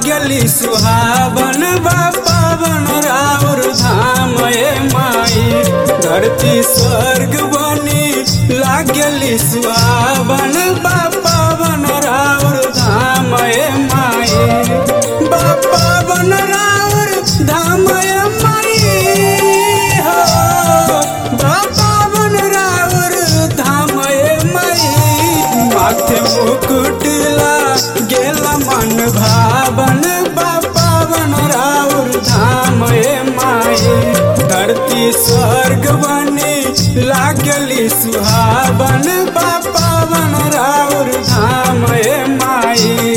लागली सुहावन बा पावन राउर धाम ए माई। धरती स्वर्ग बनी लागली सुहावन बा पावन राउर धाम ए माई। बा पावन राउर धाम ए माई हो, बा पावन राउर धाम ए माई। माथे मुकुट गेला मन भावन बा पावन राउर धाम ए माई। धरती स्वर्ग बनी लागली सुहावन बा पावन राउर धाम ए माई।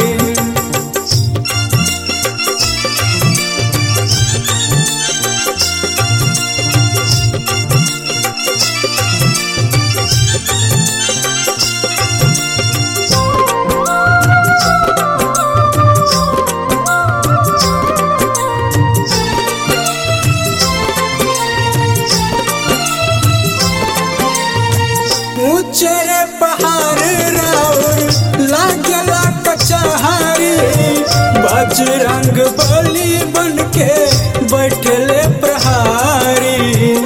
ऊंचे पहाड़ राउर लागला कचहरी। बजरंग बली बन के बैठले प्रहारी।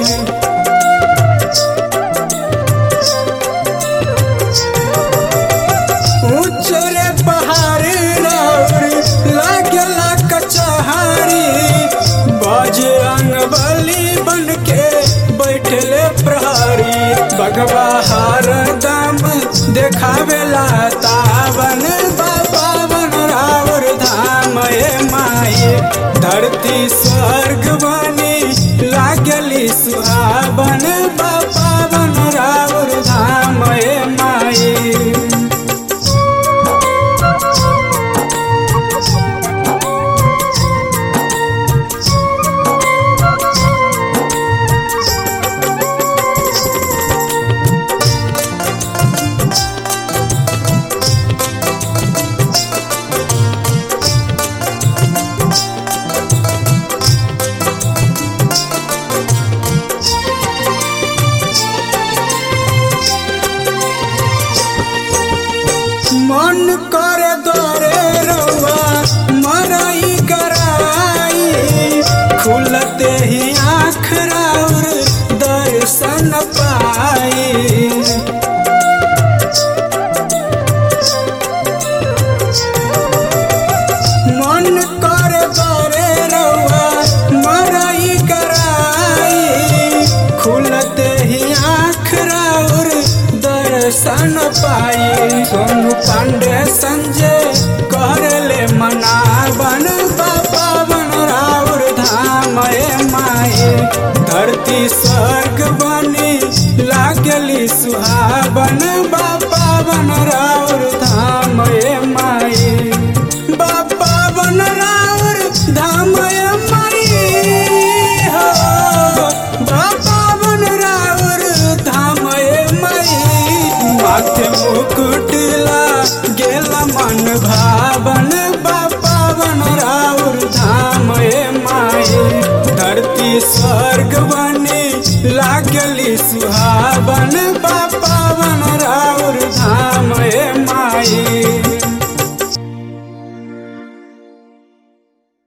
ऊंचे पहाड़ राउर लागला कचहरी। बजरंग बली बन के बैठले प्रहारी। बगवा हरदम देखावेला तावन बा पावन राउर धाम ए माई। धरती स्वर्ग बनी लागली सुहावन बा पावन राउर धाम ए माई। मन कर दरे रउआ मरई कराई। खुलते ही आँख राउर दर्शन पाई। मन कर दरे रउआ मरई कराई। खुलते ही आँख राउर दर्शन पाई। सोनू पांडे संजय करले मनावन बा पावन राउर धाम ए माई। धरती स्वर्ग बनी लागली सुहावन बा पावन राउर धाम ए माई। बा पावन राउर धाम ए माई हो, बा पावन राउर धाम ए माई। माथे मुकुट गेला मन भावन बा पावन राउर धाम ए माई। धरती स्वर्ग बनी लागली सुहावन बा